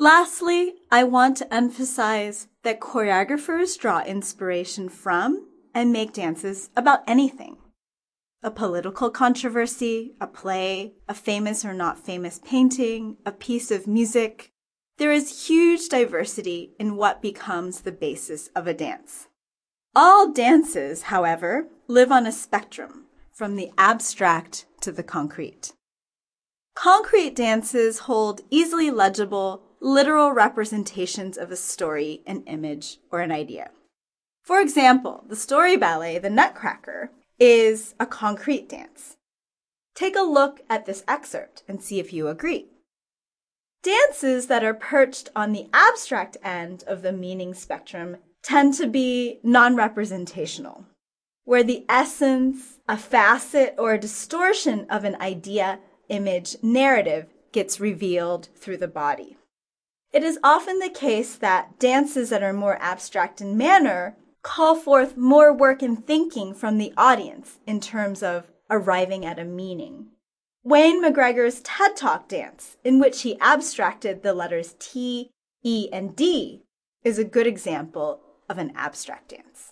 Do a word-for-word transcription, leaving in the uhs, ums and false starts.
Lastly, I want to emphasize that choreographers draw inspiration from and make dances about anything. A political controversy, a play, a famous or not famous painting, a piece of music. There is huge diversity in what becomes the basis of a dance. All dances, however, live on a spectrum, from the abstract to the concrete. Concrete dances hold easily legible, literal representations of a story, an image, or an idea. For example, the story ballet, The Nutcracker, is a concrete dance. Take a look at this excerpt and see if you agree. Dances that are perched on the abstract end of the meaning spectrum tend to be non-representational, where the essence, a facet, or a distortion of an idea, image, narrative gets revealed through the body. It is often the case that dances that are more abstract in manner call forth more work and thinking from the audience in terms of arriving at a meaning. Wayne McGregor's TED Talk dance, in which he abstracted the letters T, E, and D, is a good example of an abstract dance.